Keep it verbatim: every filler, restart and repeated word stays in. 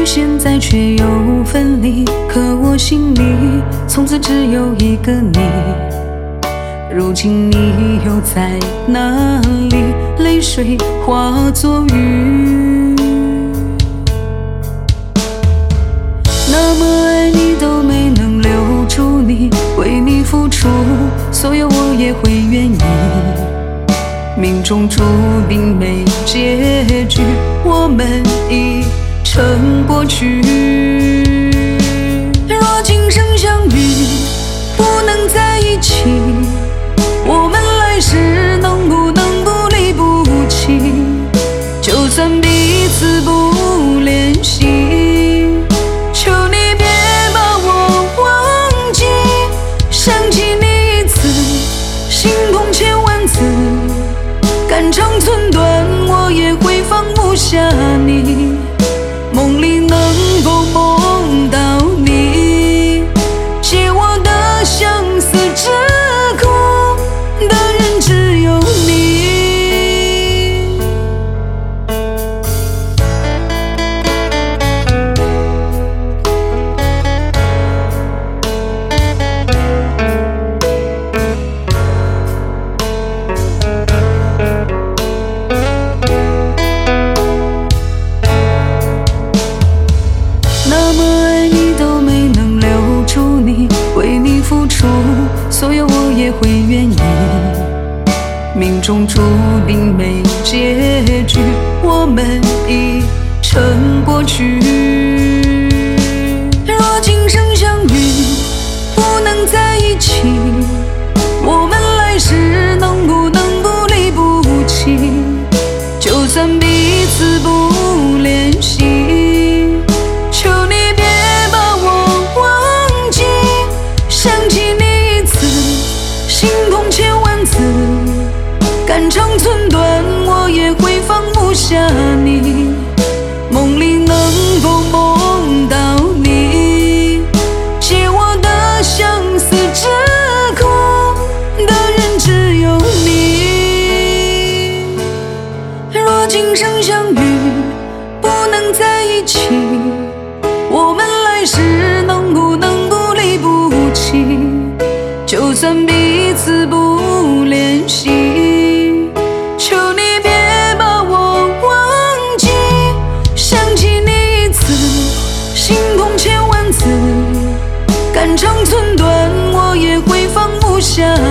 现在却又分离，可我心里从此只有一个你。如今你又在哪里？泪水化作雨。那么爱你都没能留住你，为你付出所有我也会愿意。命中注定没结局，我们已成过去。若今生相遇不能在一起，我们来世能不能不离不弃？就算彼此不联系，求你别把我忘记。想起你一次，心痛千万次，肝肠寸断我也会放不下你。梦里能否梦到你，解我的相思之苦的人只有你。那么爱你都没能留住你，为你付出所有我也会愿意。命中注定没结局，我们已成过去。若今生相遇不能在一起，我们来世能不能不离不弃？就算彼此不联系，求你别把我忘记。想起你一次，心痛千万次，肝肠寸断我也会放不下你。梦里能否梦到你，解我的相思之苦的人只有你。若今生相遇不能在一起，我们来世能不能不离不弃？就算彼此不联系，求你别把我忘记。想起你一次，心痛千万次，肝肠寸断我也会放不下